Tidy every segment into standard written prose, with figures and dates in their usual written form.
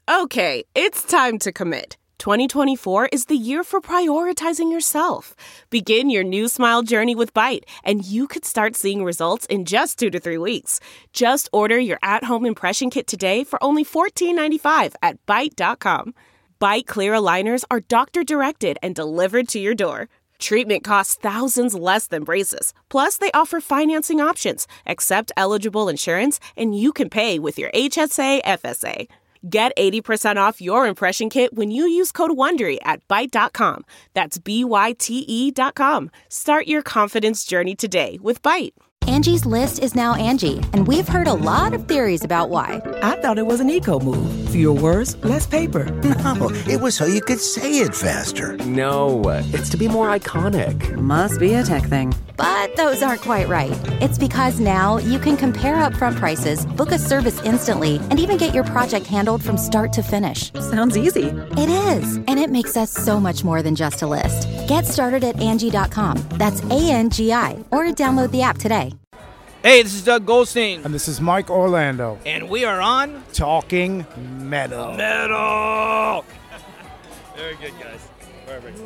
Okay, it's time to commit. 2024 is the year for prioritizing yourself. Begin your new smile journey with Byte, and you could start seeing results in just 2 to 3 weeks. Just order your at-home impression kit today for only $14.95 at Byte.com. Byte Clear aligners are doctor-directed and delivered to your door. Treatment costs thousands less than braces. Plus, they offer financing options, accept eligible insurance, and you can pay with your HSA FSA. Get 80% off your impression kit when you use code WONDERY at Byte.com. That's BYTE.com. Start your confidence journey today with Byte. Angie's List is now Angie, and we've heard a lot of theories about why. I thought it was an eco move. Fewer words, less paper. No, it was so you could say it faster. No, it's to be more iconic. Must be a tech thing. But those aren't quite right. It's because now you can compare upfront prices, book a service instantly, and even get your project handled from start to finish. Sounds easy. It is, and it makes us so much more than just a list. Get started at Angie.com. That's ANGI, or download the app today. Hey, this is Doug Goldstein. And this is Mike Orlando. And we are on Talking Metal. Metal. Very good, guys. Perfect.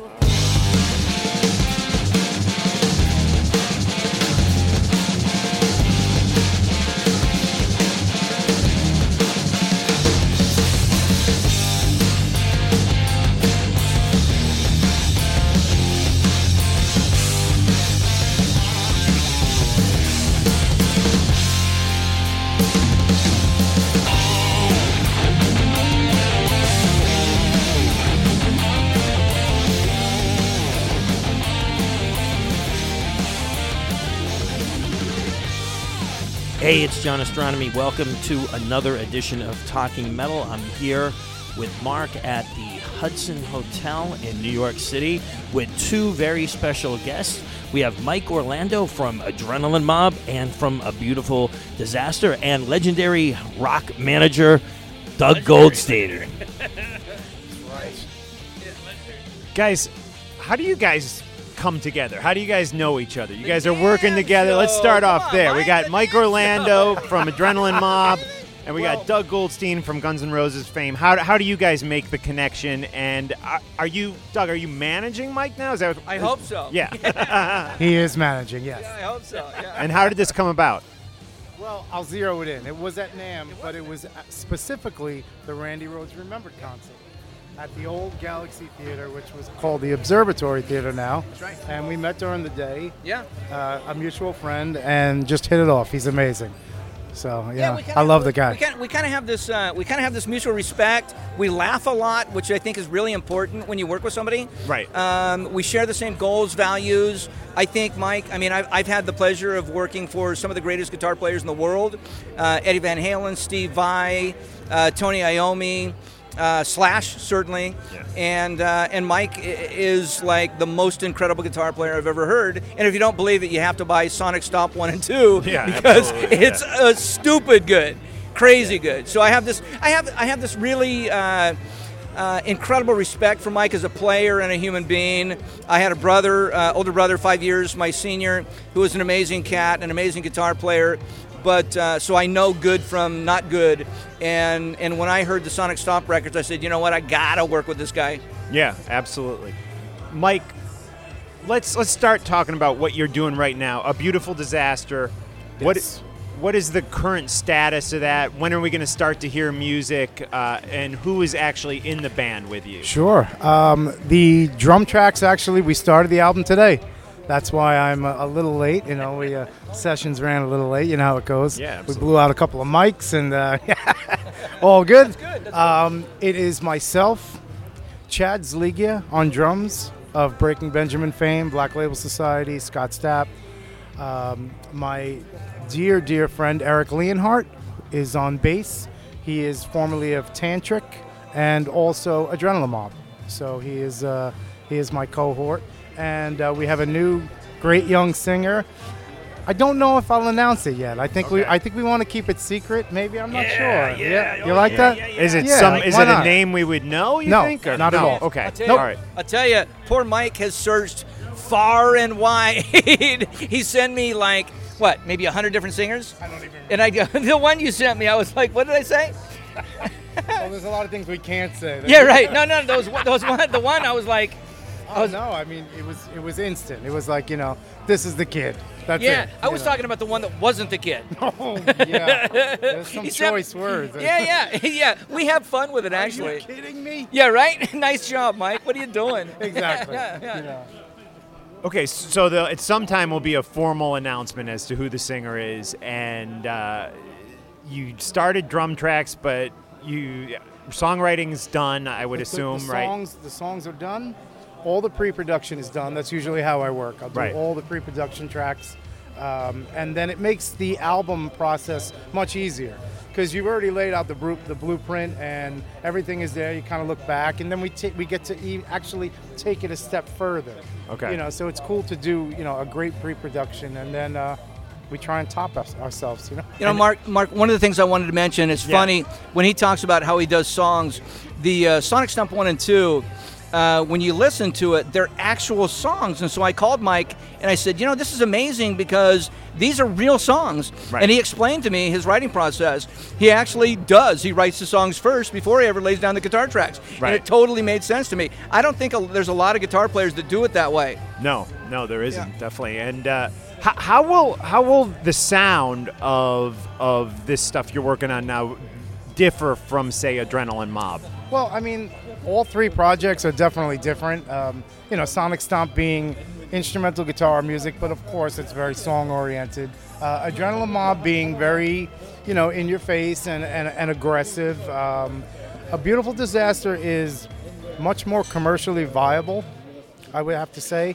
Hey, it's John Astronomy. Welcome to another edition of Talking Metal. I'm here with Mark at the Hudson Hotel in New York City with two very special guests. We have Mike Orlando from Adrenaline Mob and from A Beautiful Disaster, and legendary rock manager Doug Goldstein. That's right. Guys, how do you guys come together? How do you guys know each other? You guys are working together. Let's start off there. We got Mike Orlando from Adrenaline Mob, and we got Doug Goldstein from Guns N' Roses fame. How do you guys make the connection? And are you, Doug, are you managing Mike now? Is that what, I hope so. Yeah. He is managing, yes. Yeah, I hope so. Yeah. And how did this come about? Well, I'll zero it in. It was at NAMM, but it was specifically the Randy Rhoads Remembered concert at the old Galaxy Theater, which was called the Observatory Theater now. That's right. And we met during the day. Yeah. A mutual friend, and just hit it off. He's amazing. So yeah, I love the guy. We kind of have this. We kind of have this mutual respect. We laugh a lot, which I think is really important when you work with somebody. Right. We share the same goals, values. I think Mike. I mean, I've had the pleasure of working for some of the greatest guitar players in the world: Eddie Van Halen, Steve Vai, Tony Iommi. Slash, certainly, yeah. And Mike is like the most incredible guitar player I've ever heard. And if you don't believe it, you have to buy Sonic Stomp 1 and 2 because it's stupid good, crazy good. So I have this really incredible respect for Mike as a player and a human being. I had a brother, older brother, 5 years my senior, who was an amazing cat, an amazing guitar player. But so I know good from not good, and when I heard the Sonic Stomp records, I said, you know what, I gotta work with this guy. Yeah, absolutely. Mike, let's start talking about what you're doing right now. A Beautiful Disaster. Yes. What is the current status of that? When are we going to start to hear music? And who is actually in the band with you? Sure. The drum tracks, actually, we started the album today. That's why I'm a little late. You know, we sessions ran a little late. You know how it goes. Yeah, absolutely. We blew out a couple of mics, and all good. That's good. It is myself, Chad Zligia on drums of Breaking Benjamin fame, Black Label Society, Scott Stapp. My dear friend Eric Leonhardt is on bass. He is formerly of Tantric and also Adrenaline Mob. So he is my cohort. And we have a new great young singer. I don't know if I'll announce it yet. I think we want to keep it secret. Maybe, I'm not sure. Yeah. You like that? Is it why not? a name we would know? You No, think? Or? not at all. Okay. All right. I'll tell you, poor Mike has searched far and wide. He sent me maybe 100 different singers? I don't even remember. And the one you sent me, I was like, what did I say? Well, there's a lot of things we can't say. Yeah, right. No, those one. The one I was like, no, I mean it was instant. It was like, this is the kid. That's yeah. it. I was talking about the one that wasn't the kid. Oh yeah. There's some choice words. Yeah. We have fun with it, actually. Are you kidding me? Yeah, right. Nice job, Mike. What are you doing? Exactly. Yeah. Okay, so at some time will be a formal announcement as to who the singer is, and you started drum tracks, but songwriting's done, I would assume, right? The songs are done. All the pre-production is done. That's usually how I work. I'll do all the pre-production tracks, and then it makes the album process much easier because you've already laid out the blueprint and everything is there. You kind of look back, and then we get to actually take it a step further. Okay. So it's cool to do a great pre-production, and then we try and top ourselves. Mark. One of the things I wanted to mention is funny when he talks about how he does songs. The Sonic Stomp 1 and 2. When you listen to it, they're actual songs. And so I called Mike and I said, this is amazing because these are real songs. Right. And he explained to me his writing process. He actually does. He writes the songs first before he ever lays down the guitar tracks. Right. And it totally made sense to me. I don't think there's a lot of guitar players that do it that way. No, there isn't, definitely. And how will the sound of this stuff you're working on now differ from, say, Adrenaline Mob? Well, I mean, all three projects are definitely different. Sonic Stomp being instrumental guitar music, but of course it's very song-oriented. Adrenaline Mob being very, in your face and aggressive. A Beautiful Disaster is much more commercially viable, I would have to say.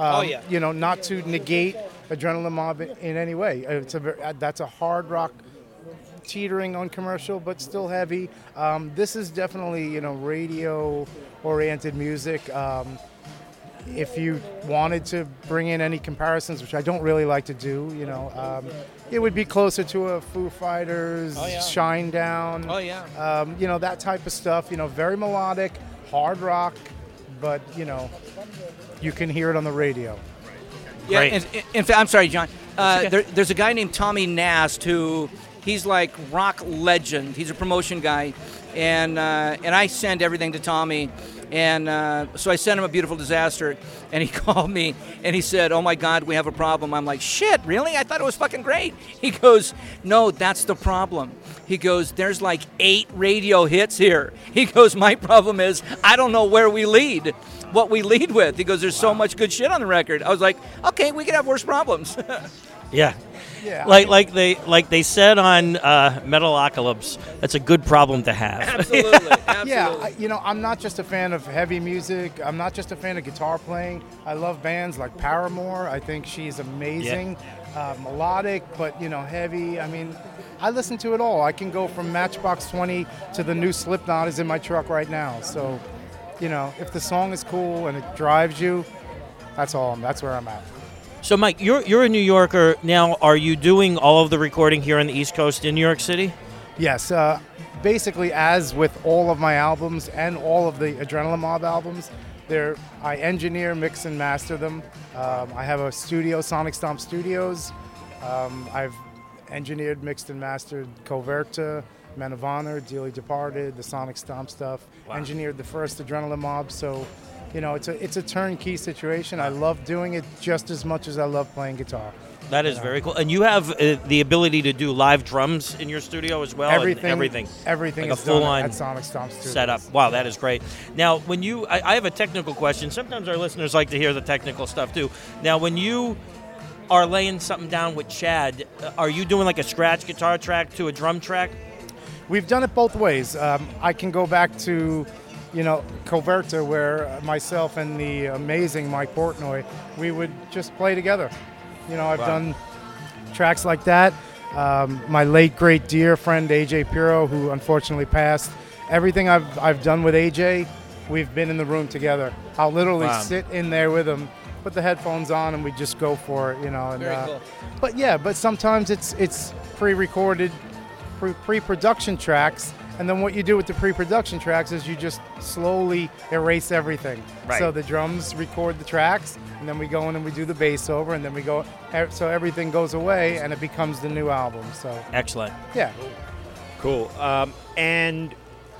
Not to negate Adrenaline Mob in any way. That's a hard rock teetering on commercial, but still heavy. This is definitely, radio-oriented music. If you wanted to bring in any comparisons, which I don't really like to do, it would be closer to a Foo Fighters, Shinedown. Oh, yeah. That type of stuff. Very melodic, hard rock, but you can hear it on the radio. Yeah. In fact, I'm sorry, John. There's a guy named Tommy Nast who. He's like rock legend. He's a promotion guy, and I send everything to Tommy, and so I sent him A Beautiful Disaster, and he called me and he said, "Oh my God, we have a problem." I'm like, "Shit, really? I thought it was fucking great." He goes, "No, that's the problem." He goes, "There's like 8 radio hits here." He goes, "My problem is I don't know where we lead, what we lead with." He goes, "There's so much good shit on the record." I was like, "Okay, we could have worse problems." Yeah. Yeah, like they said on Metalocalypse, that's a good problem to have. Absolutely. Yeah, I'm not just a fan of heavy music. I'm not just a fan of guitar playing. I love bands like Paramore. I think she's amazing. Yeah. Melodic, but heavy. I mean, I listen to it all. I can go from Matchbox 20 to the new Slipknot is in my truck right now. So, if the song is cool and it drives you, that's where I'm at. So, Mike, you're a New Yorker now. Are you doing all of the recording here on the East Coast in New York City? Yes. Basically, as with all of my albums and all of the Adrenaline Mob albums, I engineer, mix, and master them. I have a studio, Sonic Stomp Studios. I've engineered, mixed, and mastered Coverta, Men of Honor, Dearly Departed, the Sonic Stomp stuff. Wow. Engineered the first Adrenaline Mob, so... it's a turnkey situation. I love doing it just as much as I love playing guitar. That is very cool. And you have the ability to do live drums in your studio as well? Everything like is done at Sonic Stomp Studios. Setup. Wow, that is great. Now, when I have a technical question. Sometimes our listeners like to hear the technical stuff too. Now, when you are laying something down with Chad, are you doing like a scratch guitar track to a drum track? We've done it both ways. I can go back to... Coverta, where myself and the amazing Mike Portnoy, we would just play together. I've done tracks like that. My late, great, dear friend, AJ Piro, who unfortunately passed, everything I've done with AJ, we've been in the room together. I'll literally sit in there with him, put the headphones on, and we just go for it, And, very cool. But sometimes it's pre-recorded, pre-production tracks. And then what you do with the pre-production tracks is you just slowly erase everything. Right. So the drums record the tracks, and then we go in and we do the bass over, and then we go, so everything goes away, and it becomes the new album. So excellent. Yeah. Cool. And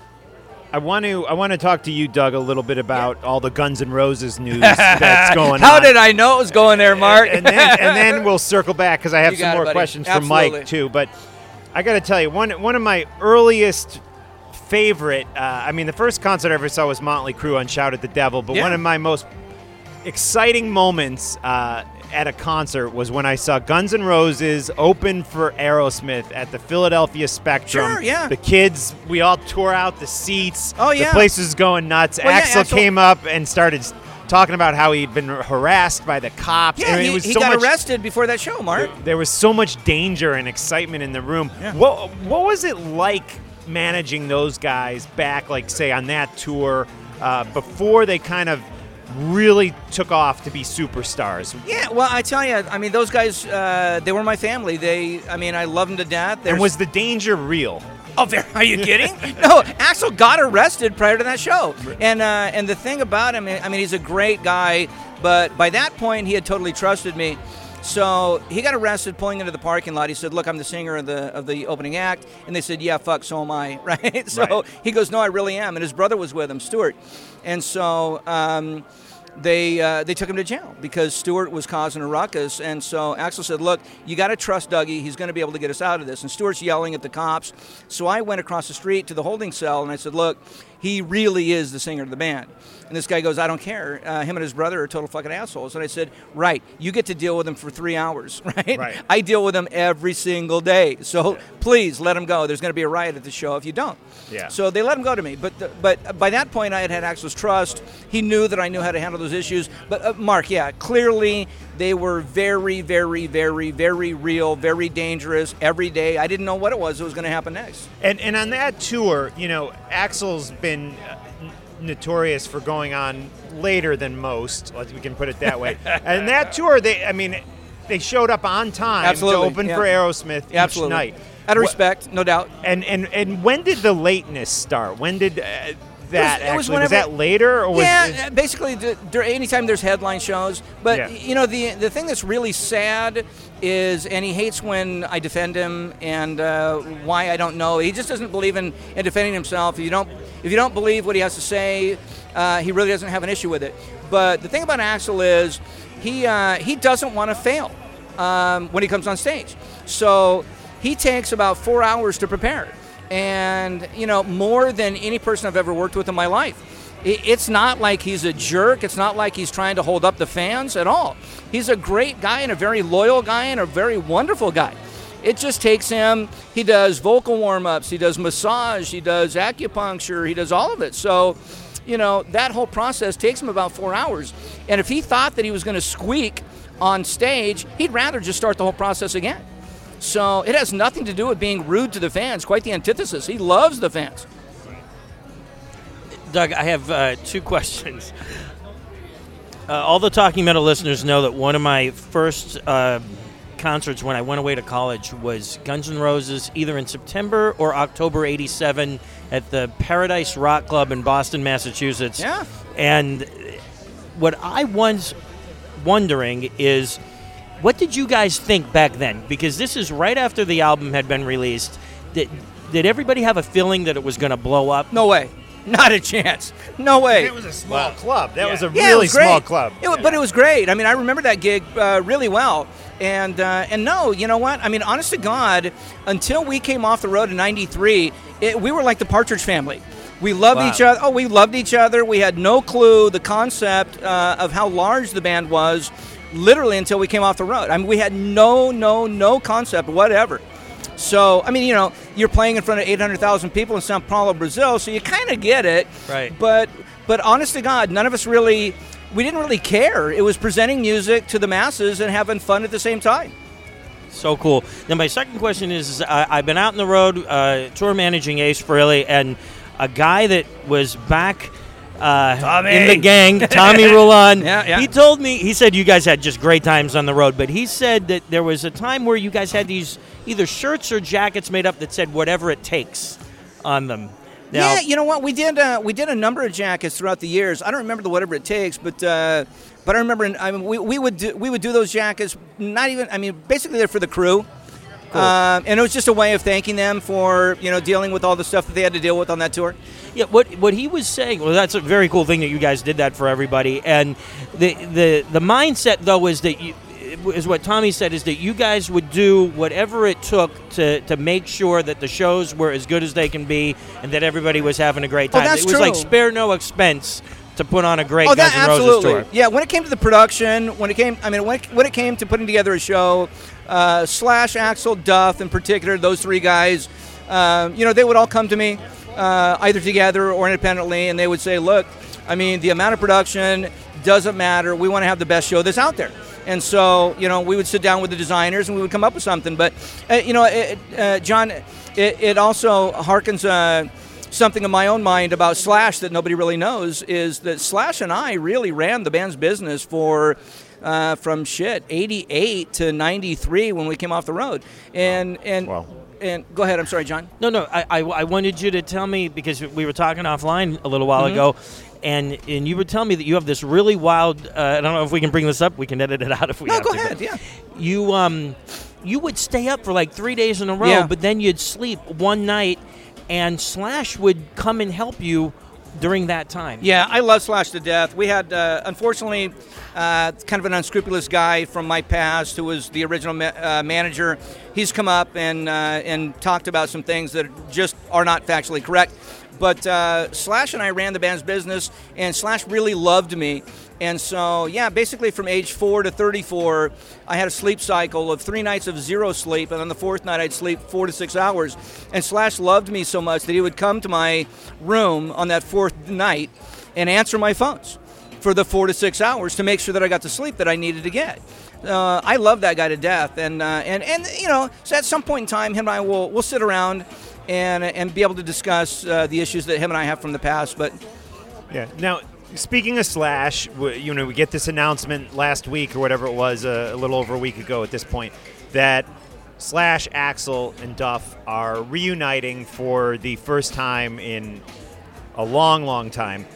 I want to talk to you, Doug, a little bit about all the Guns N' Roses news that's going on. How did I know it was going there, Mark? and then we'll circle back because I have some more questions from Absolutely. Mike too. But I got to tell you, one of my earliest favorite. The first concert I ever saw was Motley Crue on "Shout at the Devil," but one of my most exciting moments at a concert was when I saw Guns N' Roses open for Aerosmith at the Philadelphia Spectrum. Sure, yeah. The kids, we all tore out the seats. Oh, yeah. The place was going nuts. Well, yeah, Axl Axl came up and started talking about how he'd been harassed by the cops. Yeah, it was he so got much, arrested before that show, Mark. There was so much danger and excitement in the room. Yeah. What was it like managing those guys back, like, say, on that tour before they kind of really took off to be superstars? Yeah, well, I tell you, those guys, they were my family. I love them to death. And was the danger real? Oh, are you kidding? No, Axl got arrested prior to that show. And the thing about him, he's a great guy, but by that point, he had totally trusted me. So he got arrested pulling into the parking lot. He said, "Look, I'm the singer of the opening act." And they said, "Yeah, fuck, so am I." Right? So he goes, "No, I really am." And his brother was with him, Stuart. And so they took him to jail because Stuart was causing a ruckus. And so Axl said, "Look, you got to trust Dougie. He's going to be able to get us out of this." And Stuart's yelling at the cops. So I went across the street to the holding cell and I said, "Look, he really is the singer of the band." And this guy goes, "I don't care. Him and his brother are total fucking assholes." And I said, "Right, you get to deal with him for 3 hours, right? I deal with him every single day. So please let him go. There's going to be a riot at the show if you don't." Yeah. So they let him go to me. But by that point, I had Axl's trust. He knew that I knew how to handle those issues. But Mark, yeah, clearly they were very, very, very, very real, very dangerous every day. I didn't know what it was that was going to happen next. And on that tour, Axl's been notorious for going on later than most, we can put it that way. And that tour, they showed up on time to open for Aerosmith each night. Out of respect, no doubt. And when did the lateness start? When did was that later? Or basically, anytime there's headline shows. But, the thing that's really sad is, and he hates when I defend him, and why I don't know. He just doesn't believe in defending himself. If you don't believe what he has to say, he really doesn't have an issue with it. But the thing about Axl is he doesn't want to fail when he comes on stage. So he takes about 4 hours to prepare. And, more than any person I've ever worked with in my life. It's not like he's a jerk. It's not like he's trying to hold up the fans at all. He's a great guy and a very loyal guy and a very wonderful guy. It just takes him, he does vocal warm-ups, he does massage, he does acupuncture, he does all of it. So, that whole process takes him about 4 hours. And if he thought that he was going to squeak on stage, he'd rather just start the whole process again. So it has nothing to do with being rude to the fans. Quite the antithesis. He loves the fans. Doug, I have 2 questions. All the Talking Metal listeners know that one of my first concerts when I went away to college was Guns N' Roses, either in September or October '87 at the Paradise Rock Club in Boston, Massachusetts. Yeah. And what I was wondering is, what did you guys think back then? Because this is right after the album had been released. Did everybody have a feeling that it was going to blow up? No way. Not a chance. No way. It was a small club. That was a really small club. But it was great. I remember that gig really well. And no, you know what? Honest to God, until we came off the road in '93, we were like the Partridge Family. We loved each other. Oh, we loved each other. We had no clue the concept of how large the band was, literally until we came off the road. We had no concept whatever. So, you're playing in front of 800,000 people in Sao Paulo, Brazil, so you kind of get it. Right. But honest to God, none of us we didn't really care. It was presenting music to the masses and having fun at the same time. So cool. Now, my second question is, I've been out on the road tour managing Ace Frehley, and a guy that was back in the gang, Tommy Roulon. Yeah. He told me, he said you guys had just great times on the road, but he said that there was a time where you guys had these either shirts or jackets made up that said whatever it takes on them. Now, yeah, you know what? We did a number of jackets throughout the years. I don't remember the whatever it takes, but I remember we would do those jackets. Not even. Basically they're for the crew. cool. And it was just a way of thanking them for dealing with all the stuff that they had to deal with on that tour. Yeah, what he was saying, well, that's a very cool thing that you guys did that for everybody. And the mindset, though, is that is what Tommy said, is that you guys would do whatever it took to make sure that the shows were as good as they can be and that everybody was having a great time. That's it was true. like spare no expense to put on a great Guns N' Roses absolutely. tour. Yeah, when it came to the production, when it came to putting together a show, Slash, Axl, Duff in particular, those three guys, they would all come to me either together or independently, and they would say, look, I mean, the amount of production doesn't matter. We want to have the best show that's out there. And so, we would sit down with the designers and we would come up with something. But, John, it also harkens something in my own mind about Slash that nobody really knows, is that Slash and I really ran the band's business for from 88 to 93 when we came off the road. And go ahead. I'm sorry, John. No. I wanted you to tell me, because we were talking offline a little while ago, and you would tell me that you have this really wild. I don't know if we can bring this up. We can edit it out if we have to. No, go ahead. Yeah. You would stay up for like 3 days in a row, but then you'd sleep one night, and Slash would come and help you during that time. Yeah, I love Slash to death. We had, unfortunately, kind of an unscrupulous guy from my past who was the original manager. He's come up and talked about some things that just are not factually correct. But Slash and I ran the band's business, and Slash really loved me. And so, basically from age 4 to 34, I had a sleep cycle of 3 nights of zero sleep, and on the 4th night I'd sleep 4 to 6 hours. And Slash loved me so much that he would come to my room on that 4th night and answer my phones for the 4 to 6 hours to make sure that I got the sleep that I needed to get. I love that guy to death, and so at some point in time, him and I will sit around and be able to discuss the issues that him and I have from the past. But now, speaking of Slash, we get this announcement last week or whatever it was, a little over a week ago at this point, that Slash, Axl, and Duff are reuniting for the first time in a long, long time.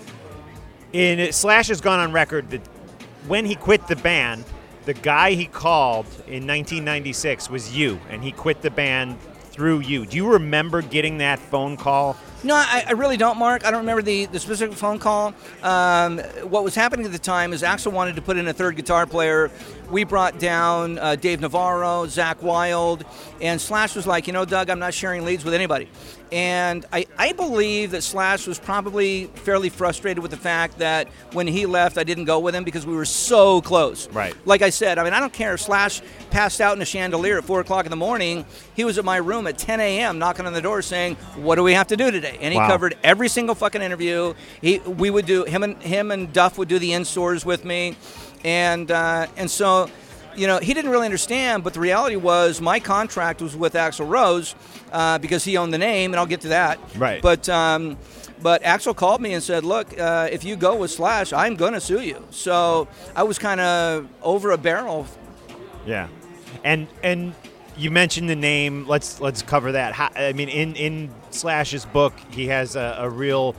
Slash has gone on record that when he quit the band, the guy he called in 1996 was you, and he quit the band through you. Do you remember getting that phone call? No, I really don't, Mark. I don't remember the specific phone call. What was happening at the time is Axl wanted to put in a third guitar player. We brought down Dave Navarro, Zakk Wylde, and Slash was like, Doug, I'm not sharing leads with anybody. And I believe that Slash was probably fairly frustrated with the fact that when he left, I didn't go with him because we were so close. Right. Like I said, I don't care if Slash passed out in a chandelier at 4 o'clock in the morning. He was at my room at 10 a.m. knocking on the door saying, what do we have to do today? And he covered every single fucking interview. We would do, him and Duff would do the in-stores with me. And so, he didn't really understand, but the reality was my contract was with Axl Rose because he owned the name, and I'll get to that. Right. But Axl called me and said, look, if you go with Slash, I'm going to sue you. So I was kind of over a barrel. Yeah. And you mentioned the name. Let's cover that. In Slash's book, he has a real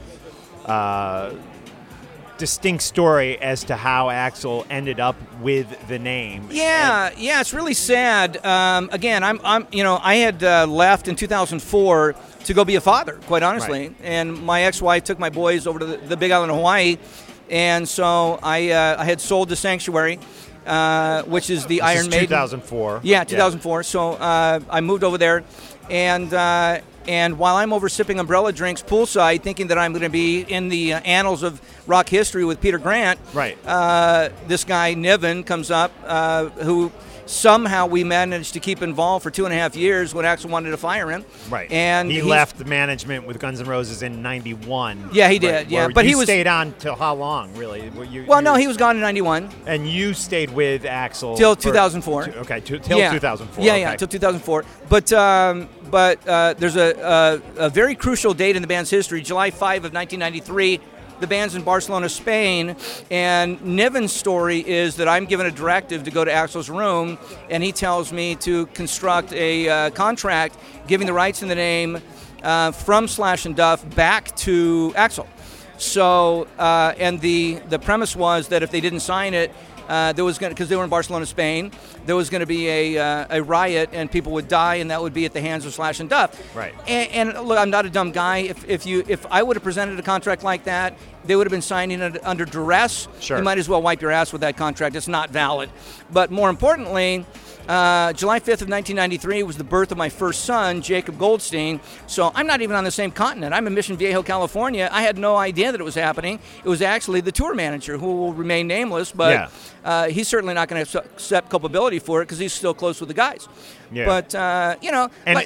distinct story as to how Axl ended up with the name. Yeah, it's really sad. Again, I had left in 2004 to go be a father, quite honestly, right. And my ex-wife took my boys over to the Big Island of Hawaii, and so I had sold to Sanctuary, which is the Iron Maiden. 2004. Yeah, 2004. Yeah. So I moved over there, and while I'm over sipping umbrella drinks poolside, thinking that I'm going to be in the annals of rock history with Peter Grant, right? This guy Niven comes up, who somehow we managed to keep involved for 2.5 years when Axl wanted to fire him. Right. And he left the management with Guns N' Roses in '91. Yeah, he did. Right, yeah, but he stayed on till how long, really? No, he was gone in '91. And you stayed with Axl till 2004. Till 2004. Yeah, okay. yeah, till 2004. But there's a very crucial date in the band's history, July 5 of 1993. The band's in Barcelona, Spain, and Niven's story is that I'm given a directive to go to Axl's room, and he tells me to construct a contract giving the rights and the name from Slash and Duff back to Axl. So, and the premise was that if they didn't sign it, there was going because they were in Barcelona, Spain. There was going to be a riot and people would die, and that would be at the hands of Slash and Duff. Right. And look, I'm not a dumb guy. If I would have presented a contract like that, they would have been signing it under duress. Sure. You might as well wipe your ass with that contract. It's not valid. But more importantly, July 5th of 1993 was the birth of my first son, Jacob Goldstein. So I'm not even on the same continent. I'm in Mission Viejo, California. I had no idea that it was happening. It was actually the tour manager, who will remain nameless, but he's certainly not going to accept culpability for it because he's still close with the guys. Yeah. But, And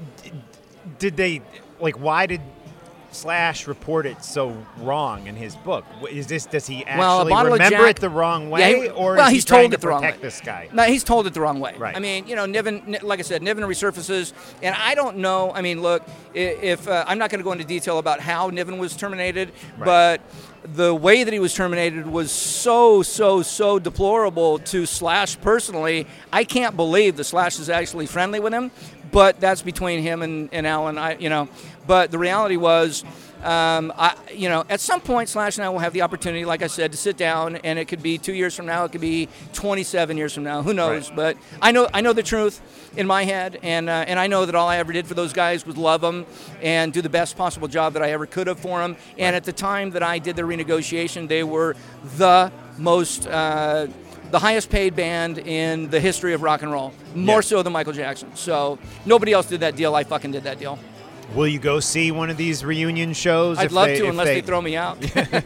did they, why did Slash report it so wrong in his book? Does he actually remember it the wrong way, or is he trying to protect this guy? No, he's told it the wrong way. Right. I mean, Niven, like I said, Niven resurfaces, and I don't know. I mean, look, if I'm not going to go into detail about how Niven was terminated, but the way that he was terminated was so deplorable to Slash personally. I can't believe the Slash is actually friendly with him, but that's between him and Alan. But the reality was, at some point, Slash and I will have the opportunity, like I said, to sit down, and it could be 2 years from now, it could be 27 years from now, who knows? Right. But I know the truth in my head, and I know that all I ever did for those guys was love them and do the best possible job that I ever could have for them. And at the time that I did the renegotiation, they were the most. The highest paid band in the history of rock and roll, more so than Michael Jackson. So nobody else did that deal. I fucking did that deal. Will you go see one of these reunion shows? I'd love to, unless they throw me out.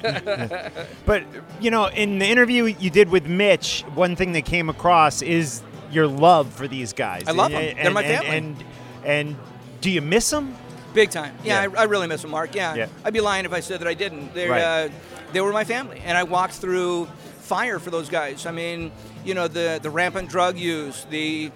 But, in the interview you did with Mitch, one thing that came across is your love for these guys. I love them. They're my family. And do you miss them? Big time. Yeah. I really miss them, Mark. Yeah. I'd be lying if I said that I didn't. They were my family, and I walked through fire for those guys. I mean, the rampant drug use, the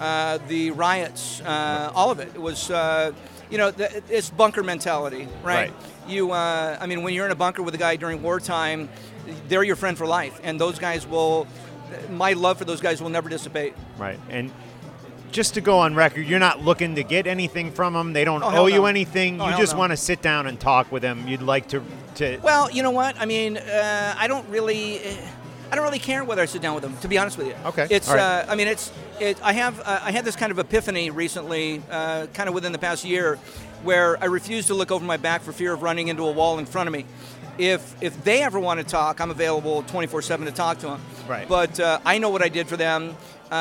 riots, all of it. It was, it's bunker mentality, right? When you're in a bunker with a guy during wartime, they're your friend for life, and those guys my love for those guys will never dissipate. Right, and just to go on record, you're not looking to get anything from them. They don't owe you anything. You just want to sit down and talk with them. You'd like to. Well, you know what? I mean, I don't really care whether I sit down with them, to be honest with you. Okay. It's. All right. I had this kind of epiphany recently, kind of within the past year, where I refuse to look over my back for fear of running into a wall in front of me. If they ever want to talk, I'm available 24/7 to talk to them. Right. But I know what I did for them.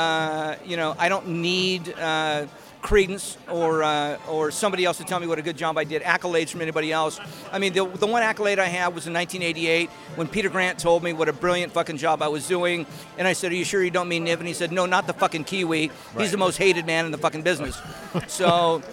I don't need credence or somebody else to tell me what a good job I did, accolades from anybody else. I mean, the one accolade I had was in 1988 when Peter Grant told me what a brilliant fucking job I was doing, and I said, "Are you sure you don't mean Niven?" He said, "No, not the fucking Kiwi. He's the most hated man in the fucking business." So,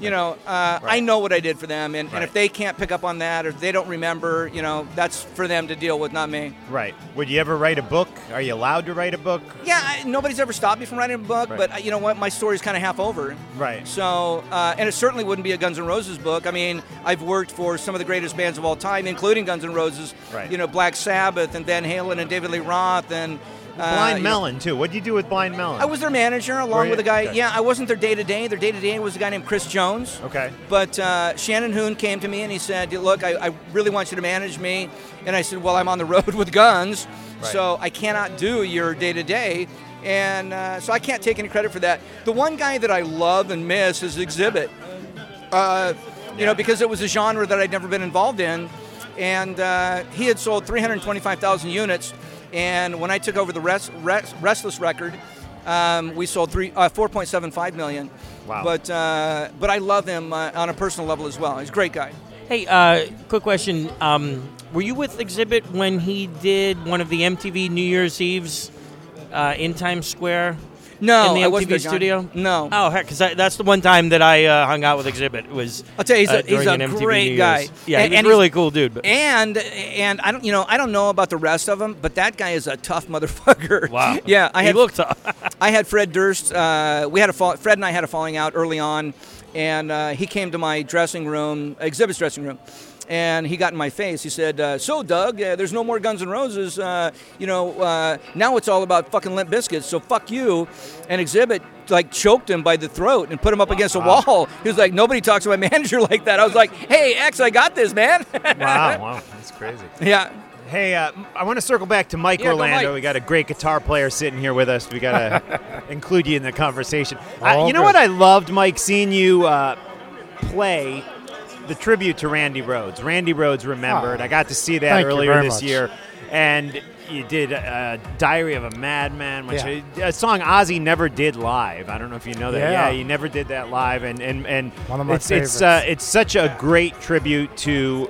I know what I did for them, and if they can't pick up on that or if they don't remember, that's for them to deal with, not me. Right. Would you ever write a book? Are you allowed to write a book? Yeah, nobody's ever stopped me from writing a book, but you know what? My story's kind of half over. Right. So, and it certainly wouldn't be a Guns N' Roses book. I mean, I've worked for some of the greatest bands of all time, including Guns N' Roses. Right. Black Sabbath and Van Halen and David Lee Roth and Blind Melon too. What did you do with Blind Melon? I was their manager along with a guy. Okay. Yeah, I wasn't their day-to-day. Their day-to-day was a guy named Chris Jones. Okay. But Shannon Hoon came to me and he said, "Look, I really want you to manage me." And I said, "Well, I'm on the road with Guns, so I cannot do your day-to-day." And so I can't take any credit for that. The one guy that I love and miss is Exhibit, because it was a genre that I'd never been involved in. And he had sold 325,000 units. And when I took over the Restless record, we sold 4.75 million. Wow. But I love him on a personal level as well. He's a great guy. Hey, quick question. Were you with Exhibit when he did one of the MTV New Year's Eves in Times Square? No, in the I wasn't MTV there, John. studio? No. Oh, heck, because that's the one time that I hung out with Exhibit. I'll tell you, he's during a an MTV great New guy. Year's. Yeah, he's and a really cool dude. But. And I don't know about the rest of them, but that guy is a tough motherfucker. Wow. Yeah, he looked tough. I had Fred Durst. Fred and I had a falling out early on, and he came to my dressing room, Exhibit's dressing room. And he got in my face. He said, "So, Doug, there's no more Guns N' Roses. Now it's all about fucking Limp Bizkit. So fuck you." And Exhibit choked him by the throat and put him up against a wall. He was like, "Nobody talks to my manager like that." I was like, "Hey, X, I got this, man." Wow, that's crazy. Yeah. Hey, I want to circle back to Mike Yeah, go, Orlando. Mike. We got a great guitar player sitting here with us. We got to include you in the conversation. All You know good. what I loved, Mike, seeing you play the tribute to Randy Rhoads. Randy Rhoads Remembered. Oh, I got to see that thank you earlier very this much. year. And you did Diary of a Madman, which Yeah. a song Ozzy never did live. I don't know if you know that. Yeah. You never did that live. And One of my it's favorites. it's such a great tribute to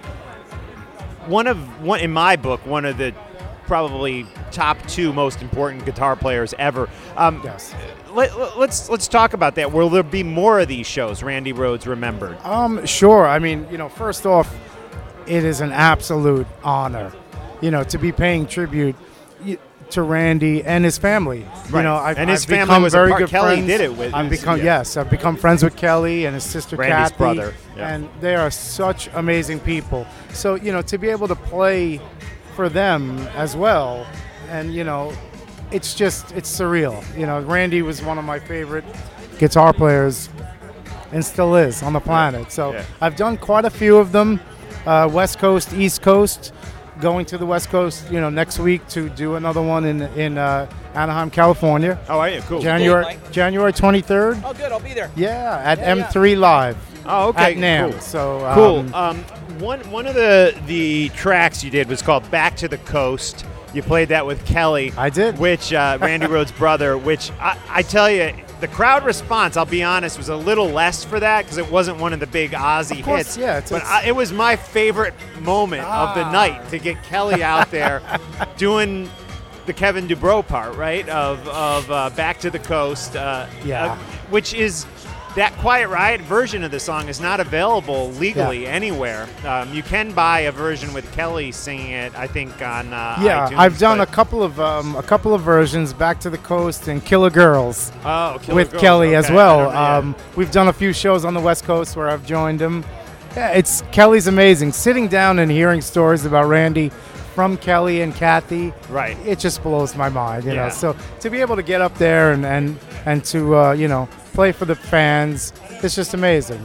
one in my book, one of the probably top 2 most important guitar players ever. Yes. Let's talk about that. Will there be more of these shows, Randy Rhoads Remembered? Sure. I mean, first off, it is an absolute honor, to be paying tribute to Randy and his family. Right. I've His family become was a very part. good Kelly friends. did it with. I've become friends with Kelly and his sister Randy's Kathy, brother. Yeah. and they are such amazing people. So to be able to play for them as well, and it's surreal. Randy was one of my favorite guitar players, and still is on the planet. So Yeah. I've done quite a few of them, West Coast, East Coast. Going to the West Coast, next week to do another one in Anaheim, California. Oh, are you? Cool. January 23rd. Oh, good. I'll be there. Yeah, at Yeah, M3 Live. Oh, okay. At NAMM. Cool. So Cool. One of the tracks you did was called "Back to the Coast." You played that with Kelly. I did. Which Randy Rhoads' brother. Which I tell you, the crowd response, I'll be honest, was a little less for that because it wasn't one of the big Ozzy Of course, hits. yeah, but it was my favorite moment of the night to get Kelly out there doing the Kevin Dubrow part, right? Of "Back to the Coast." Yeah. Which is. That Quiet Riot version of the song is not available legally anywhere. You can buy a version with Kelly singing it, I think, on iTunes. I've done but- a couple of versions, Back to the Coast and Killer Girls, Killer with Girls. Kelly as Okay, well. I don't know, We've done a few shows on the West Coast where I've joined him. Yeah, Kelly's amazing. Sitting down and hearing stories about Randy from Kelly and Kathy, Right. It just blows my mind, you know. Yeah. So to be able to get up there and to play for the fans, it's just amazing,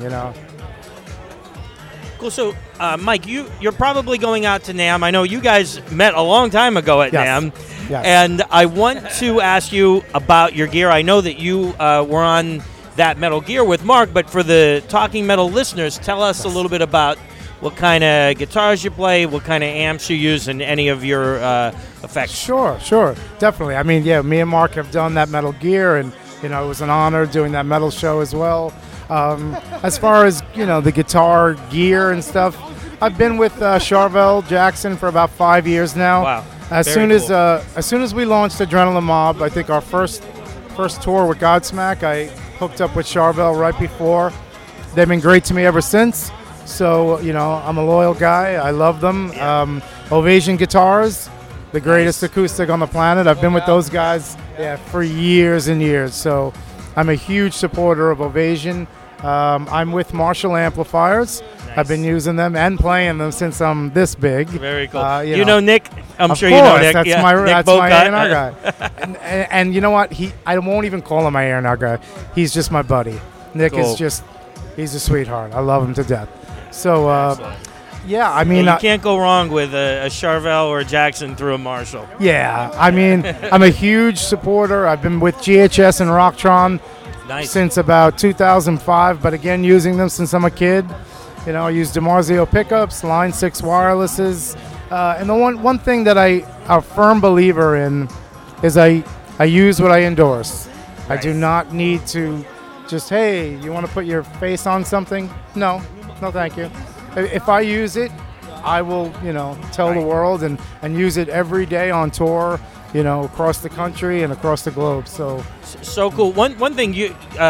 Cool. So, Mike, you're probably going out to NAMM. I know you guys met a long time ago at Yes. NAMM. Yes. And I want to ask you about your gear. I know that you were on that metal gear with Mark, but for the Talking Metal listeners, tell us a little bit about what kind of guitars you play, what kind of amps you use, and any of your effects. Sure, definitely. I mean, me and Mark have done that metal gear, and it was an honor doing that metal show as well. As far as the guitar gear and stuff, I've been with Charvel Jackson for about 5 years now. Wow. As Very soon cool. as soon as we launched Adrenaline Mob, I think our first tour with Godsmack, I hooked up with Charvel right before. They've been great to me ever since. So I'm a loyal guy. I love them. Ovation Guitars, the greatest acoustic on the planet. I've been with those guys for years and years. So I'm a huge supporter of Ovation. I'm with Marshall Amplifiers. Nice. I've been using them and playing them since I'm this big. Very cool. You you know Nick? I'm of sure course, you know Nick. That's Yeah, my Nick that's my Boca. A&R guy. and you know what? I won't even call him my A&R guy. He's just my buddy. Nick Cool. is he's a sweetheart. I love him to death. So Excellent. I mean, you can't go wrong with a Charvel or a Jackson through a Marshall. I mean, I'm a huge supporter. I've been with GHS and Rocktron Nice. since about 2005, but again, using them since I'm a kid. I use DiMarzio pickups, Line 6 wirelesses, and the one thing that I'm a firm believer in is I use what I endorse. I do not need to just, hey, you want to put your face on something? No, thank you. If I use it, I will, tell the world and use it every day on tour, across the country and across the globe. So cool. One thing you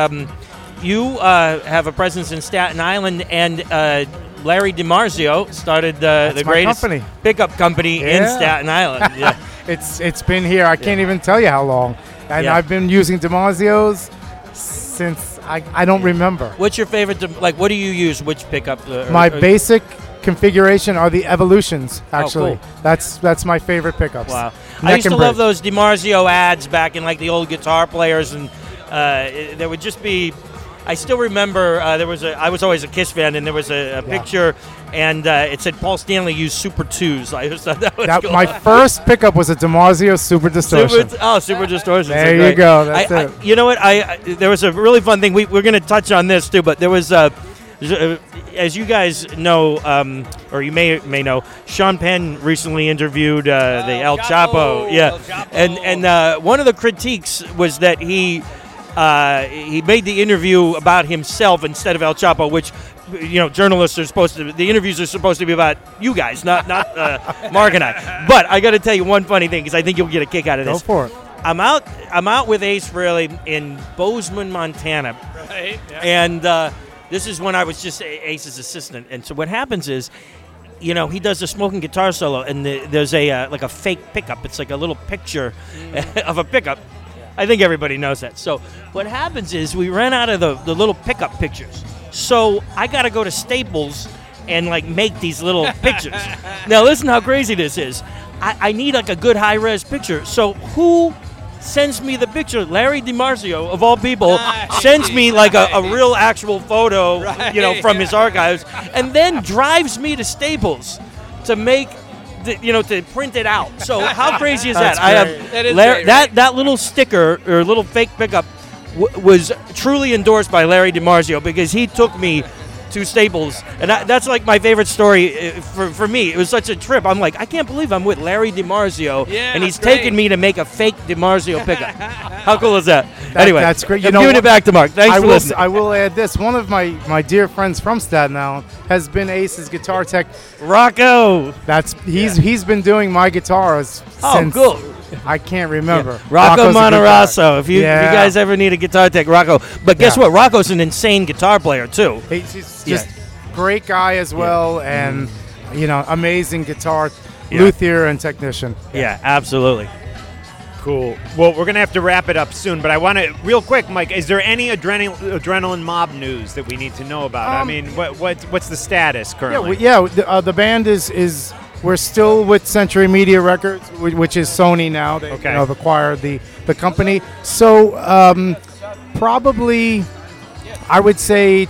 have a presence in Staten Island, and Larry DiMarzio started the my greatest company. pickup company in Yeah. Staten Island. Yeah. It's been here. I can't even tell you how long, and Yeah. I've been using DiMarzio's since I don't remember. What's your favorite? What do you use? Which pickup? My basic configuration are the Evolutions. Actually, cool. that's my favorite pickups. Wow. Neck I used to and love bridge. those DiMarzio ads back in like the old guitar players, and there would just be. I still remember I was always a Kiss fan, and there was a picture and it said Paul Stanley used Super 2s. I just thought that was cool. My first pickup was a DiMarzio Super Distortion. Super Distortion. There you go. That's it. You know what? There was a really fun thing. We're going to touch on this too, but there was as you guys know, or you may know, Sean Penn recently interviewed the El Chapo. Yeah, El Chapo. And one of the critiques was that he made the interview about himself instead of El Chapo, which, you know, journalists are supposed to. The interviews are supposed to be about you guys, not Mark and I. But I got to tell you one funny thing, because I think you'll get a kick out of this. Go for it. I'm out with Ace Frehley in Bozeman, Montana, Right. Yeah. and this is when I was just Ace's assistant. And so what happens is, you know, he does a smoking guitar solo, and there's a like a fake pickup. It's like a little picture of a pickup. I think everybody knows that. So what happens is we ran out of the little pickup pictures. So I got to go to Staples and like make these little pictures. Now listen how crazy this is. I need like a good high-res picture. So who sends me the picture? Larry DiMarzio, of all people, sends me like a real actual photo, you know, from his archives, and then drives me to Staples to make, to print it out. So how crazy is that? That's I great. have That is great, right? that little sticker or little fake pickup was truly endorsed by Larry DiMarzio, because he took me to Staples, and that's like my favorite story for me. It was such a trip. I'm like, I can't believe I'm with Larry DiMarzio, and he's taking me to make a fake DiMarzio pickup. How cool is that? Anyway, that's great. I'm giving it back to Mark. Thanks for listening. I will add this. One of my dear friends from Staten Island has been Ace's guitar tech. Rocco. He's been doing my guitars since cool. I can't remember. Yeah. Rocco Rocco's a good guy. Monterosso. If you guys ever need a guitar tech, Rocco. But guess what? Rocco's an insane guitar player too. He's just great guy as well, and amazing guitar luthier and technician. Yeah, absolutely. Cool. Well, we're going to have to wrap it up soon, but I want to, real quick, Mike, is there any Adrenaline Mob news that we need to know about? I mean, what's the status currently? The band is we're still with Century Media Records, which is Sony now. They have acquired the company. So probably, I would say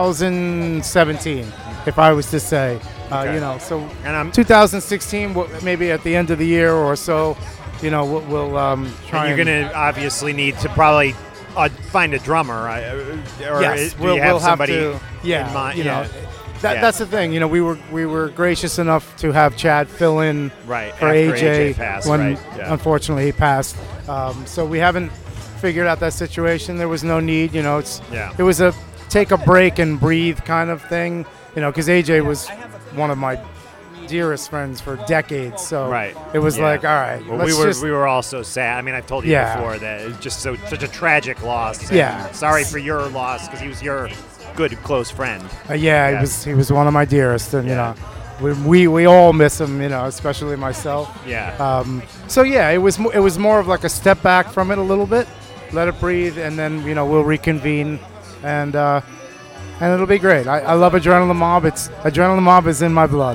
2017, if I was to say. So and 2016, maybe at the end of the year or so, we'll try. And you're going to obviously need to probably find a drummer, or yes, do you have somebody to, in mind? That's the thing. We were gracious enough to have Chad fill in for AJ passed, when unfortunately he passed. So we haven't figured out that situation. There was no need. It was a take a break and breathe kind of thing. Because AJ was one of my dearest friends for decades. So it was like, all right. Well, we were all so sad. I mean, I've told you before that it was just such a tragic loss. Yeah. Sorry for your loss, because he was your good close friend. He was one of my dearest, and we all miss him. Especially myself. Yeah. It was more of like a step back from it a little bit, let it breathe, and then we'll reconvene, and it'll be great. I love Adrenaline Mob. Adrenaline Mob is in my blood.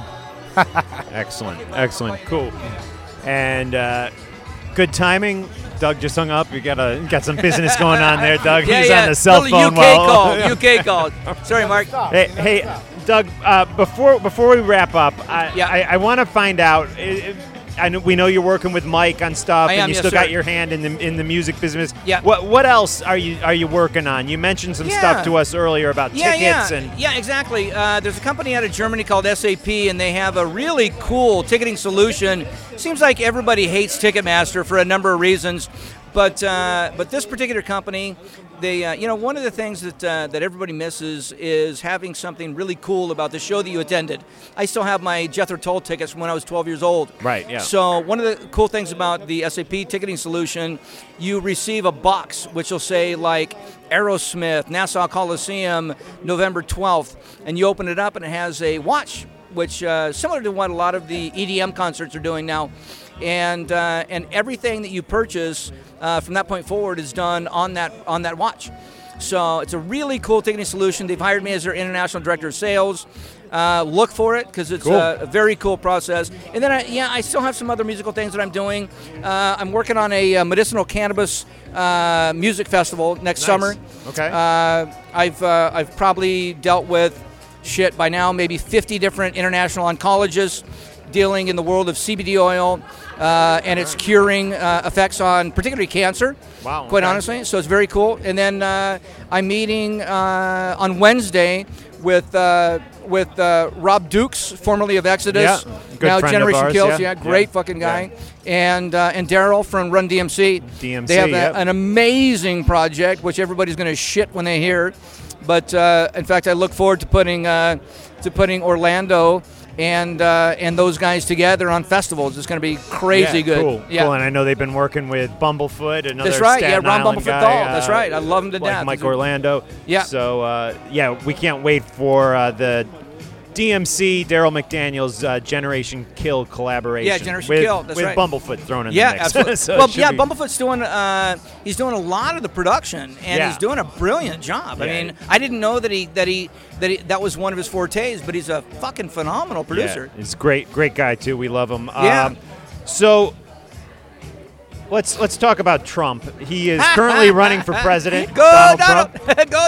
Excellent, cool. And good timing. Doug just hung up. You got some business going on there, Doug. He's on the cell phone. UK call. Sorry, Mark. Hey, Doug. Before we wrap up, I want to find out. We know you're working with Mike on stuff, and you still got your hand in the music business. Yeah. What else are you working on? You mentioned some stuff to us earlier about tickets and. Yeah, exactly. There's a company out of Germany called SAP, and they have a really cool ticketing solution. Seems like everybody hates Ticketmaster for a number of reasons, but this particular company, they one of the things that everybody misses is having something really cool about the show that you attended. I still have my Jethro Tull tickets from when I was 12 years old. Right, yeah. So one of the cool things about the SAP ticketing solution, you receive a box which will say like Aerosmith, Nassau Coliseum, November 12th, and you open it up and it has a watch, which similar to what a lot of the EDM concerts are doing now. And everything that you purchase from that point forward is done on that watch. So it's a really cool ticketing solution. They've hired me as their international director of sales. Look for it, because it's a very cool process. And then I still have some other musical things that I'm doing. I'm working on a medicinal cannabis music festival next summer. Okay. I've probably dealt with by now maybe 50 different international oncologists dealing in the world of CBD oil and its curing effects on particularly cancer. Wow. Quite honestly, so it's very cool. And then I'm meeting on Wednesday with Rob Dukes, formerly of Exodus, good now friend Generation of ours, Kills. yeah. Great fucking guy. And Daryl from Run DMC. They have an amazing project, which everybody's going to shit when they hear. But in fact, I look forward to putting Orlando and those guys together on festivals. It's going to be crazy good. Cool. Cool. And I know they've been working with Bumblefoot, another That's right. Staten Ron Island Bumblefoot guy, Dahl. That's right. I love him to like death. Mike Orlando. Yeah. So we can't wait for the DMC Daryl McDaniels Generation Kill collaboration. Yeah, Generation with, Kill. That's with right. Bumblefoot thrown in Yeah, the mix. absolutely. So well, it should yeah, be- Bumblefoot's doing. He's doing a lot of the production, and he's doing a brilliant job. I mean, I didn't know that was one of his fortes, but he's a fucking phenomenal producer. Yeah, he's a great guy too. We love him. Yeah. So let's talk about Trump. He is currently running for president. Go Donald Trump. Go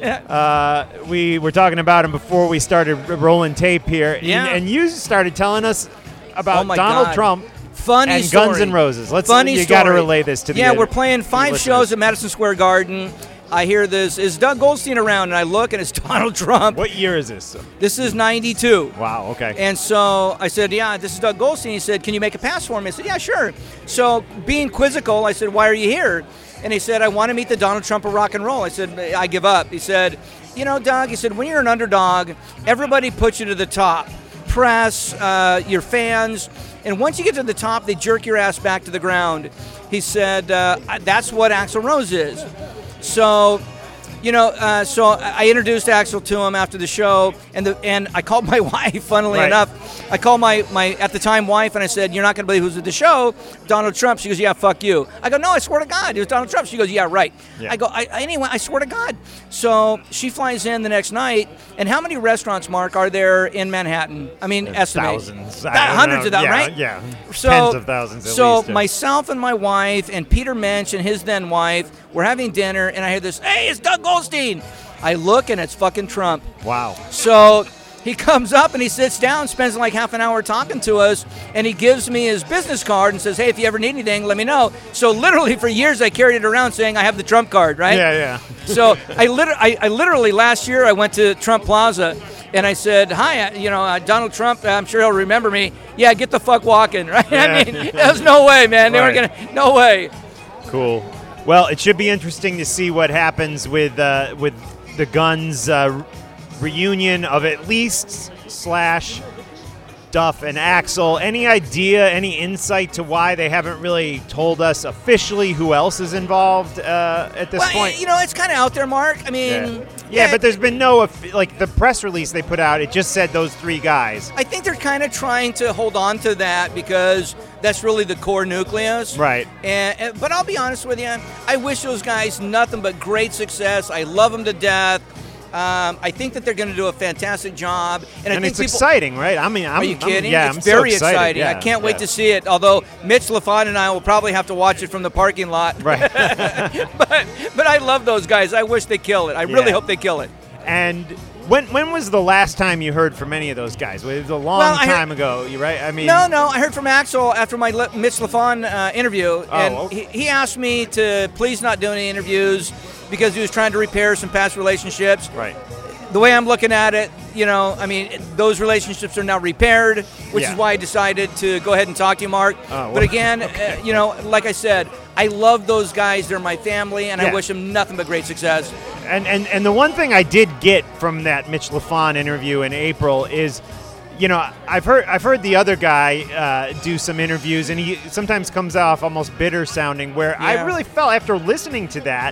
Donald! We were talking about him before we started rolling tape here. Yeah. And you started telling us about Oh my Donald God. Trump Funny and story. Guns N' Roses. Funny you got to story. relay this to the Yeah, we're playing 5 listeners. shows at Madison Square Garden. I hear this. Is Doug Goldstein around? And I look, and it's Donald Trump. What year is this? This is 92. Wow, okay. And so I said, yeah, this is Doug Goldstein. He said, can you make a pass for me? I said, yeah, sure. So being quizzical, I said, why are you here? And he said, I want to meet the Donald Trump of rock and roll. I said, I give up. He said, you know, Doug, he said, when you're an underdog, everybody puts you to the top. Press, your fans. And once you get to the top, they jerk your ass back to the ground. He said, that's what Axl Rose is. So, you know, so I introduced Axl to him after the show, and I called my wife, funnily enough. I called my at the time wife, and I said, you're not going to believe who's at the show, Donald Trump. She goes, yeah, fuck you. I go, no, I swear to God, it was Donald Trump. She goes, yeah, right. Yeah. I go, anyway, I swear to God. So she flies in the next night, and how many restaurants, Mark, are there in Manhattan? I mean, estimate. Thousands. Hundreds of thousands, right? Yeah, So, tens of thousands at so least. myself and my wife and Peter Mensch and his then wife were having dinner, and I hear this, hey, it's Doug Goldstein. I look, and it's fucking Trump. Wow. So he comes up, and he sits down, spends like half an hour talking to us, and he gives me his business card and says, hey, if you ever need anything, let me know. So literally for years I carried it around saying I have the Trump card, right? Yeah. So I literally last year I went to Trump Plaza, and I said, hi, Donald Trump, I'm sure he'll remember me. Yeah, get the fuck walking, right? Yeah. I mean, there's no way, man. They weren't going to, no way. Cool. Well, it should be interesting to see what happens with the Guns reunion of at least Slash, Duff, and Axl. Any idea, any insight to why they haven't really told us officially who else is involved at this point? You know, it's kind of out there, Mark. I mean, yeah, but there's been no, like the press release they put out, it just said those 3 guys. I think they're kind of trying to hold on to that because that's really the core nucleus. Right. But I'll be honest with you, I wish those guys nothing but great success. I love them to death. I think that they're going to do a fantastic job, and I think it's exciting, right? I mean, are you kidding? I'm it's very so exciting. Yeah, I can't wait to see it. Although Mitch LaFon and I will probably have to watch it from the parking lot. Right. but I love those guys. I wish they kill it. I really hope they kill it. And when was the last time you heard from any of those guys? It was a long time ago, you right? I mean, no. I heard from Axl after my Mitch LaFon interview, and okay. he asked me to please not do any interviews because he was trying to repair some past relationships. Right. The way I'm looking at it, I mean, those relationships are now repaired, which is why I decided to go ahead and talk to you, Mark. But again, like I said, I love those guys. They're my family, and I wish them nothing but great success. And the one thing I did get from that Mitch LaFon interview in April is, I've heard the other guy do some interviews, and he sometimes comes off almost bitter sounding, where I really felt after listening to that,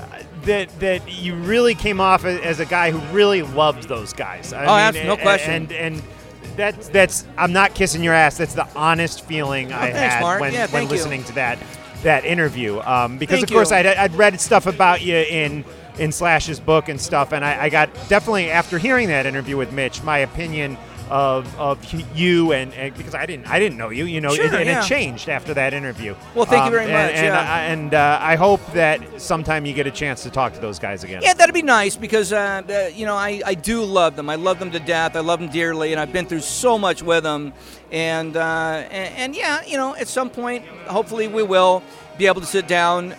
that you really came off as a guy who really loved those guys. I mean, no question. And that's I'm not kissing your ass. That's the honest feeling I had Mark. when listening to that interview. Because Thank of course you. I'd read stuff about you in Slash's book and stuff, and I got definitely after hearing that interview with Mitch, my opinion you and because I didn't know you, Sure, and yeah. it changed after that interview. Well, thank you very much. And I hope that sometime you get a chance to talk to those guys again. Yeah, that'd be nice because, I do love them. I love them to death. I love them dearly, and I've been through so much with them. And yeah, at some point, hopefully we will be able to sit down.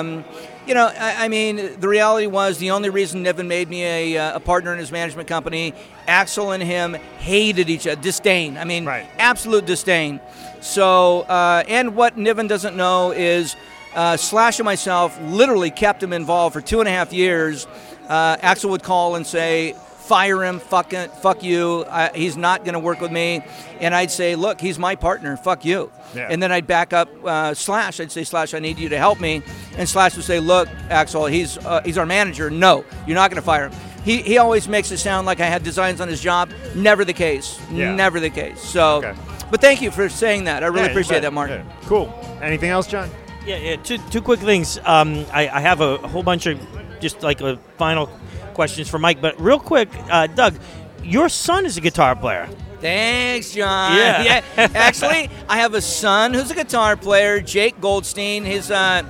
I mean, the reality was the only reason Niven made me a partner in his management company, Axel and him hated each other, disdain. I mean, absolute disdain. So, and what Niven doesn't know is Slash and myself literally kept him involved for 2.5 years. Axel would call and say, fire him, fuck you, he's not going to work with me. And I'd say, look, he's my partner, fuck you. Yeah. And then I'd back up Slash. I'd say, Slash, I need you to help me. And Slash would say, look, Axel, he's our manager. No, you're not going to fire him. He always makes it sound like I had designs on his job. Never the case. Yeah. Never the case. So, But thank you for saying that. I really appreciate that, Mark. Yeah. Cool. Anything else, John? Yeah. Two quick things. I have a whole bunch of just like a final questions for Mike, but real quick, Doug, your son is a guitar player. Thanks, John. Yeah. Actually, I have a son who's a guitar player, Jake Goldstein. He's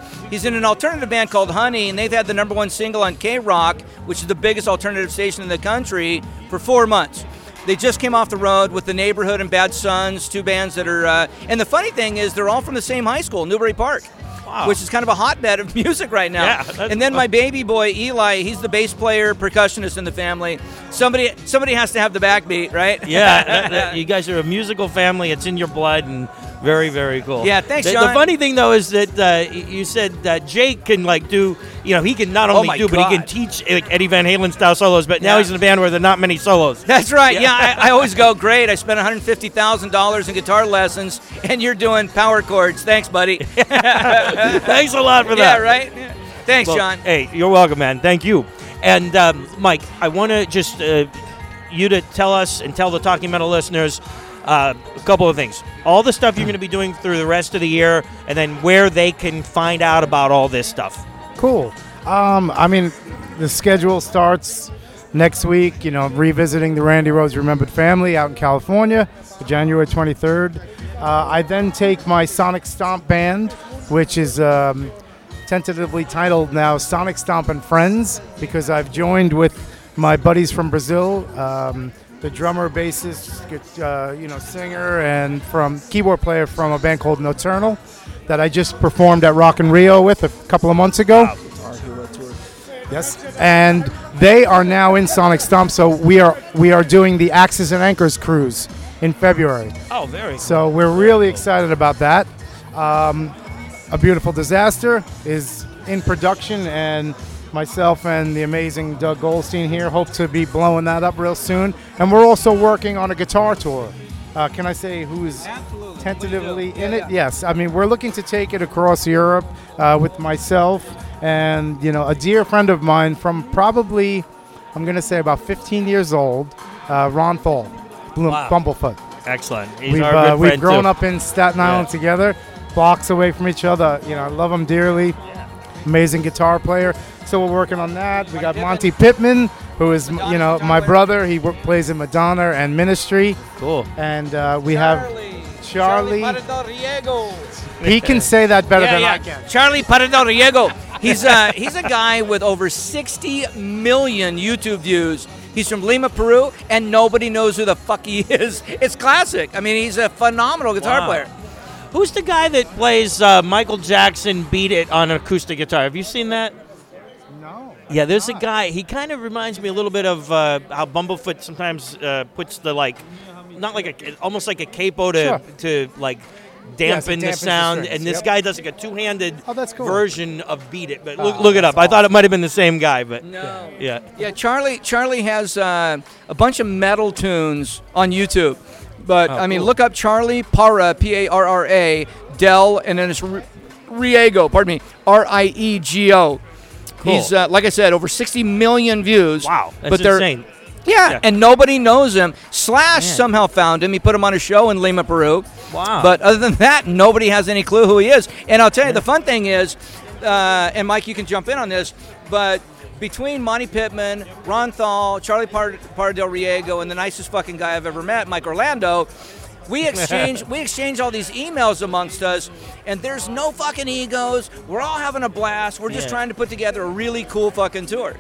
in an alternative band called Honey, and they've had the #1 single on K-Rock, which is the biggest alternative station in the country, for 4 months. They just came off the road with The Neighborhood and Bad Sons, two bands that are, and the funny thing is they're all from the same high school, Newbury Park. Wow. Which is kind of a hotbed of music right now. Yeah, and then my baby boy, Eli, he's the bass player, percussionist in the family. Somebody has to have the backbeat, right? Yeah, you guys are a musical family. It's in your blood, and very, very cool. Yeah, thanks, John. The funny thing, though, is that you said that Jake can, do, he can not only but he can teach Eddie Van Halen-style solos, but now he's in a band where there are not many solos. That's right. Yeah, I always go, great, I spent $150,000 in guitar lessons, and you're doing power chords. Thanks, buddy. Thanks a lot for that. Yeah, right? Yeah. Thanks, John. Hey, you're welcome, man. Thank you. And, Mike, I want to just you to tell us and tell the Talking Metal listeners a couple of things. All the stuff you're going to be doing through the rest of the year, and then where they can find out about all this stuff. Cool. The schedule starts next week, revisiting the Randy Rhoads Remembered Family out in California, January 23rd. I then take my Sonic Stomp band, which is tentatively titled now Sonic Stomp and Friends, because I've joined with my buddies from Brazil, the drummer, bassist, singer, and from keyboard player from a band called Nocturnal that I just performed at Rock in Rio with a couple of months ago. Wow. Yes, and they are now in Sonic Stomp, so we are doing the Axes and Anchors cruise in February. Oh, very cool. So we're really excited about that. A Beautiful Disaster is in production, and myself and the amazing Doug Goldstein here hope to be blowing that up real soon. And we're also working on a guitar tour. Can I say who's tentatively in it? Yes. We're looking to take it across Europe with myself and, a dear friend of mine from probably, I'm going to say about 15 years old, Ron Thal, Bumblefoot. Excellent. He's our good friend, we've grown up in Staten Island together, blocks away from each other. I love him dearly. Amazing guitar player. So we're working on that. We got Monty Pittman, who is, my brother. He plays in Madonna and Ministry. Cool. And we have Charlie. He can say that better than I can. Charlie Paradoriego. He's a guy with over 60 million YouTube views. He's from Lima, Peru, and nobody knows who the fuck he is. It's classic. He's a phenomenal guitar player. Who's the guy that plays Michael Jackson Beat It on an acoustic guitar? Have you seen that? No. Yeah, there's a guy. He kind of reminds me a little bit of how Bumblefoot sometimes puts the almost like a capo to dampen the sound, and this guy does like a two-handed version of Beat It. But look it up. I thought it might have been the same guy, but no. Yeah. Charlie has a bunch of metal tunes on YouTube. But, cool. Look up Charlie Parra, P-A-R-R-A, Del, and then it's Riego, R-I-E-G-O. Cool. He's, like I said, over 60 million views. Wow, that's insane. Yeah, and nobody knows him. Slash somehow found him. He put him on a show in Lima, Peru. Wow. But other than that, nobody has any clue who he is. And I'll tell you, the fun thing is, and Mike, you can jump in on this, but between Monty Pittman, Ron Thal, Charlie Del Riego, and the nicest fucking guy I've ever met, Mike Orlando, we exchange all these emails amongst us, and there's no fucking egos. We're all having a blast. We're just trying to put together a really cool fucking tour.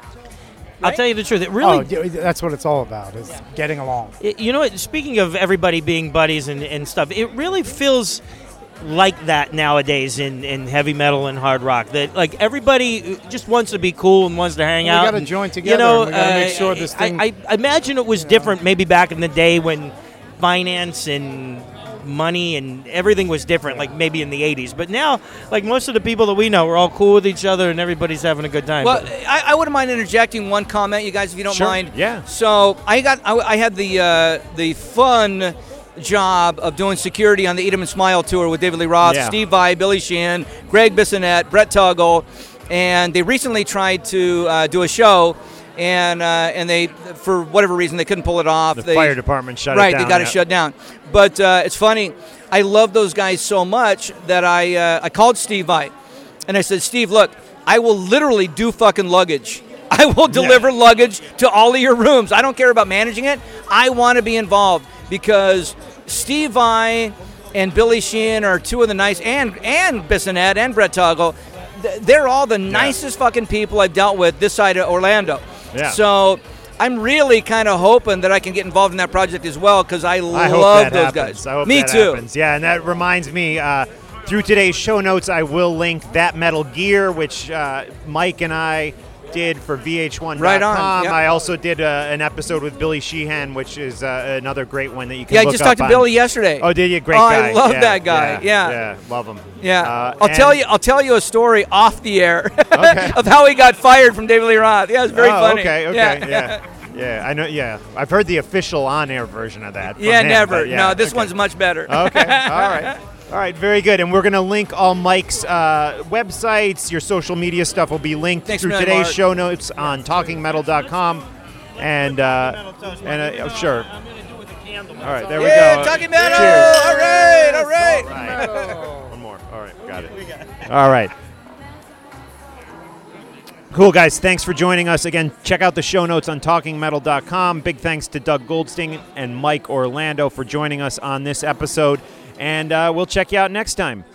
I'll tell you the truth. It really. That's what it's all about, is getting along. You know what? Speaking of everybody being buddies and stuff, it really feels like that nowadays in heavy metal and hard rock. That like everybody just wants to be cool and wants to hang out. We got to join together. And we got to make sure this thing. I imagine it was different maybe back in the day when finance and money and everything was different, like maybe in the 80s. But now, like most of the people that we know, we're all cool with each other and everybody's having a good time. Well, I wouldn't mind interjecting one comment, you guys, if you don't mind. Yeah. So I had the fun job of doing security on the Eat 'em and Smile tour with David Lee Roth, Steve Vai, Billy Sheehan, Greg Bissonette, Brett Tuggle, and they recently tried to do a show. And they, for whatever reason, they couldn't pull it off. The fire department shut it down. Right, they got it shut down. But it's funny. I love those guys so much that I called Steve Vai, and I said, Steve, look, I will literally do fucking luggage. I will deliver luggage to all of your rooms. I don't care about managing it. I want to be involved because Steve Vai and Billy Sheehan are two of the nice, and Bissonette and Brett Tuggle, they're all the nicest fucking people I've dealt with this side of Orlando. Yeah. So I'm really kind of hoping that I can get involved in that project as well because I love those guys. I hope me that too. Happens. Yeah, and that reminds me, through today's show notes, I will link That Metal Gear, which Mike and I did for VH1.com. Right on. Yep. I also did an episode with Billy Sheehan, which is another great one that you can look up. Yeah, I just talked to Billy yesterday. Oh, did you? Great guy. I love that guy. Yeah, love him. Yeah. I'll tell you a story off the air of how he got fired from David Lee Roth. Yeah, it's very funny. Okay, yeah. I know. Yeah, I've heard the official on-air version of that. Yeah, him, never. No, this one's much better. Okay, all right, very good. And we're going to link all Mike's websites. Your social media stuff will be linked through today's show notes on talkingmetal.com. And sure. All right, there we go. Talking Metal. Cheers. All right. One more. All right, got it. All right. Cool, guys. Thanks for joining us. Again, check out the show notes on talkingmetal.com. Big thanks to Doug Goldstein and Mike Orlando for joining us on this episode. And we'll check you out next time.